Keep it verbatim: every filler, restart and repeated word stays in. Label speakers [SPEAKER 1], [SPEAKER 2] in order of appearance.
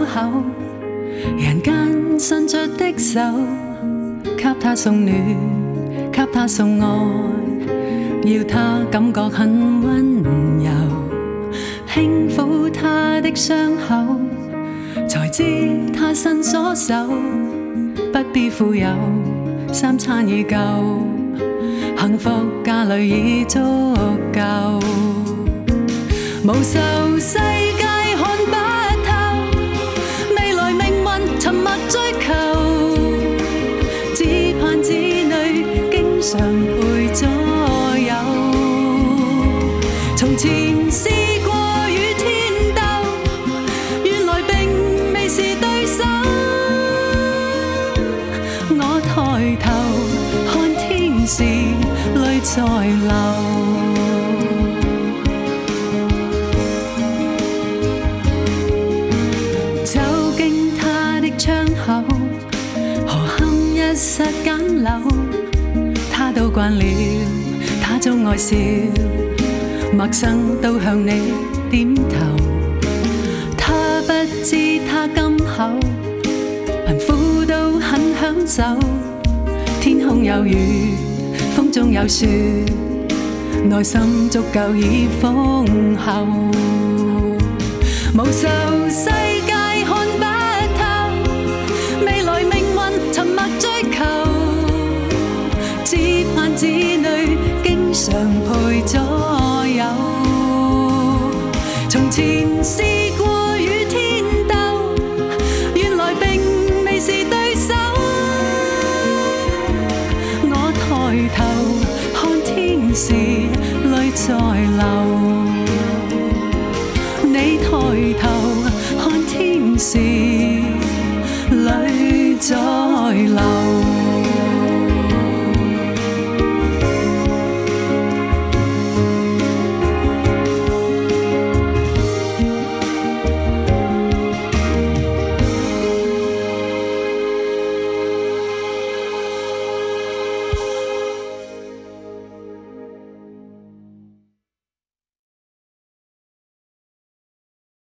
[SPEAKER 1] 口，人間伸出的手，給他送暖，給他送愛，要他感覺很溫柔，輕撫他的傷口，才知他身所受，不必富有，三餐已夠，幸福家裏已足夠，無愁世界看不透，未來命運沉默追求，只盼子女經常陪左右，從前試過與天鬥，原來並未是對手，我抬頭看天時淚在流，走經他的窗口，何堪一剎簡陋，他都慣了，他總愛笑，陌生都向你點頭，他不知他今後貧苦都很享受，天空有雨，風中有雪，內心足夠已豐厚，無愁世界看不透，未來命運沉默追求，只盼子女經常陪左右，從前試過與天鬥，原來並未是對手，我抬頭看天時淚在流。